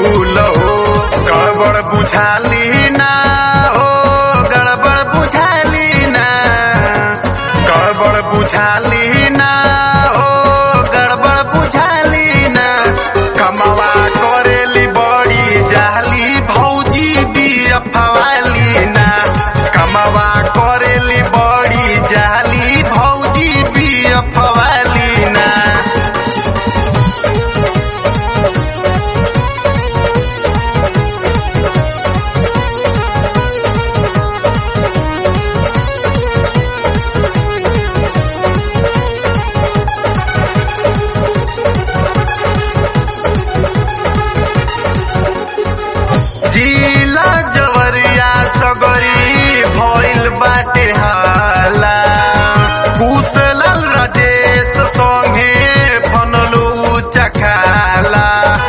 फूल हो। गड़बड़ बुझाली ना हो, गड़बड़ बुझाली ना, गड़बड़ बुझाली ना हो, गड़बड़ बुझाली ना। कमवा करेली बड़ी जाली भौजी बिया फवाली ना, कमवा करेली बड़ी जाली भौजी बिया फवाली ना। जिला जवरिया सगरी भइल बाटे हाला, कुशलाल राजेश संगे फनलू चखाला,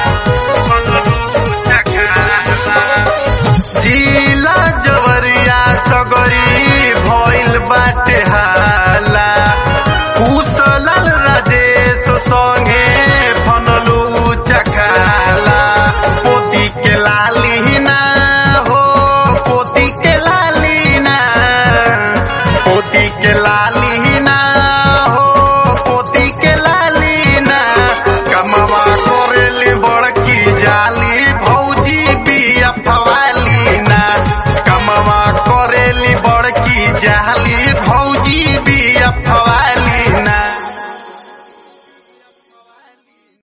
जिला जवरिया सगरी भइल बाटे हाला, कुशलाल राजेश संगे फनलू चखाला। पोती के लाली ना हो, पोती के लाली ना, पोती के लाली ना हो, पोती के लाली ना। कमवा करेली बड़की जाली भौजी बिया फवाली ना, कमवा करेली बड़की जाली भौजी बिया फवाली।